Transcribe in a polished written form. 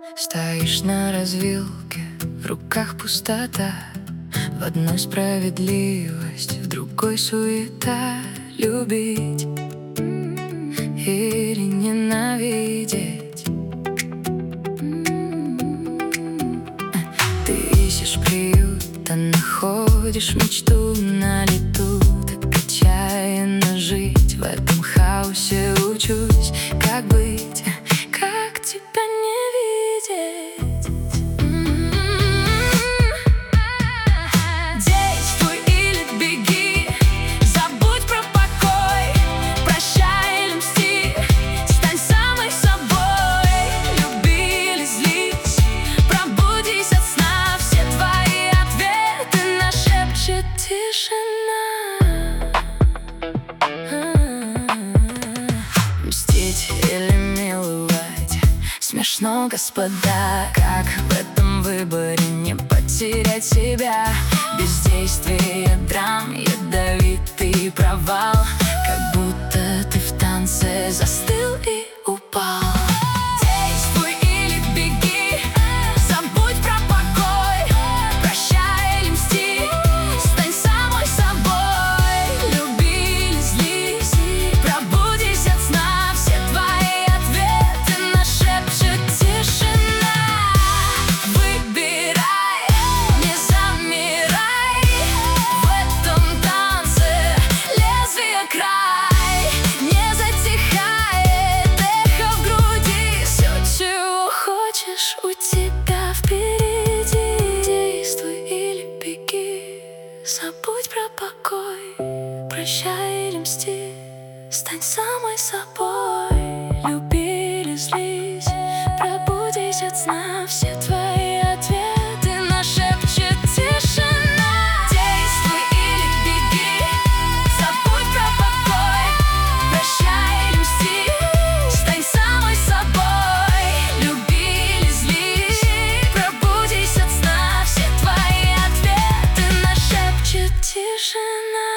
Стоишь на развилке, в руках пустота. В одной справедливость, в другой суета. Любить или ненавидеть. Ты ищешь приют, а находишь мечту на лету. Так отчаянно жить в этом хаосе. Учусь, как быть, как тебя не видеть. Действуй или беги, забудь про покой. Прощай или мсти, стань самой собой. Люби или злись, пробудись от сна. Все твои ответы нашепчет тишина. Мстить или миловать, смешно, господа. Как в этом выборе не потерять себя? Бездействие драм, ядовитый провал. Как будто ты в танце застыл и упал. Действуй или беги, забудь про покой. Прощай или мсти, стань самой собой. Люби или злись, пробудись от сна. Все твои ответы нашепчет тишина. Выбирай, не замирай. В этом танце лезвие край. Не затихает эхо в груди. Все, чего хочешь, у тебя впереди. Действуй или беги, забудь про покой. Прощай или мсти, стань самой собой. Люби или злись, пробудись от сна. Все твои ответы нашепчет тишина. Действуй или беги, забудь про покой. Прощай или мсти, стань самой собой. Люби или злись, пробудись от сна. Все твои ответы нашепчет тишина.